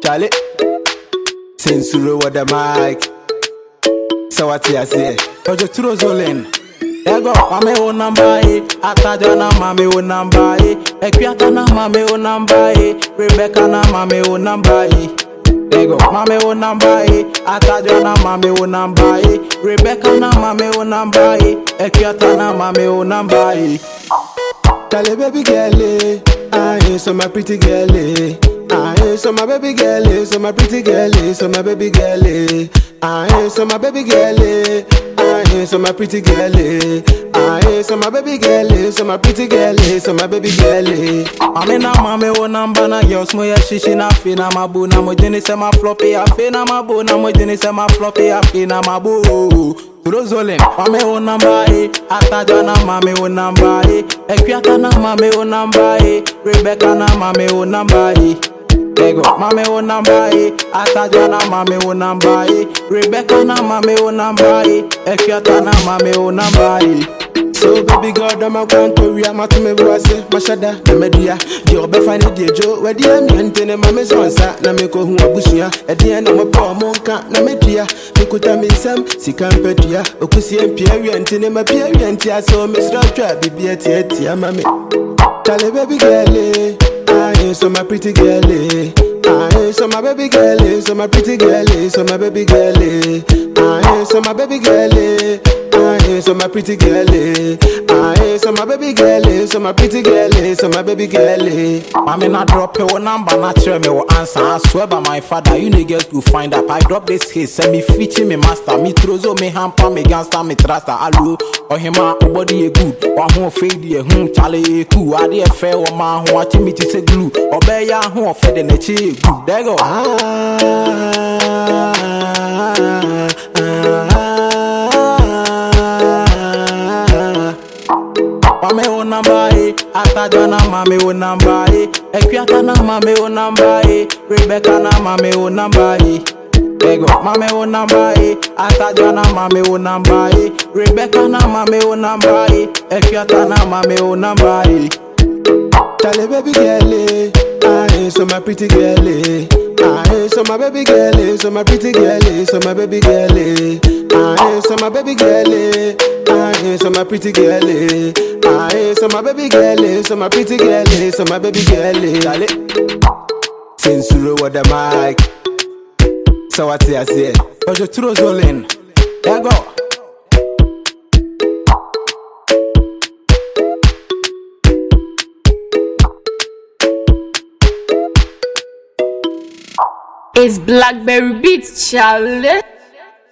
Charlie, censure what the mic. So what you say? Ojo turo zolen. Ego mame o number Ataja na mame o number Equiata na mame o number Rebecca na mame o number Ego mame o number Ataja na mame o number Rebecca na mame o number Equiata na mame o number. Charlie baby girl, I so my pretty girl. I so my baby girl, so my pretty girl, so my baby girl. I so my baby girl, I so my pretty girl. I so my baby girl, so my pretty girl, so my baby girl. Mame na mame o namba na yos mo ya shishi na fi na mabu na mo jini se ma floppy a fi na mabu na mo jini se ma floppy a fi na mabu. Rozolen, mame o namba Ataja na mame o namba Equiata na mame o namba Rebecca na mame o namba. Ego mame o namba Ataja na mame o namba Rebecca na mame o namba Equiata na mame o namba. So baby God, I'm a grand Korea, my to me was my shada, the media. You'll be finding the Joe, where the end, my miss on sat, Namiko who are bushia, at the end of a poor monka, Nametia, Nikuta some, Sikampetia, Okusi and Pierre, and Tinema Pierre, and Tia, so Miss Rotra, Bibia Tia, mammy. Charlie baby girl, I so my pretty girl. I so my baby girl, so my pretty girl, so my baby girl. I so my baby girl. I so my pretty girl. I so my baby girl, so my pretty girl, so my baby girl. Mame na drop your number, na tell me what answer. I swear by my father, you niggas to find up. I drop this hit, send me feature me master, me trozo, me hamper, me gangster, me trasta. Alu, or him body a good, or who fade ye, Charlie cool. I dear fair or man who watching me to say glue, or bear ya who fed in the cheek. There go. Mame o namba Ataja na mame o namba Equiata na mame o namba Rebecca na mame o namba. Ego mame o namba Ataja na mame o namba Rebecca na mame o namba Equiata na mame o namba. Charlie baby girl, I so my pretty girl. I so my baby girl, so my pretty girl, so my baby girl. I so my baby girl, I so my pretty girl. I so my baby girl, so my pretty girl, so my baby girl. Charlie, censure what the mic. So what I say? Ojo turo zolen. There go. It's Blackberry Beats, Charlie.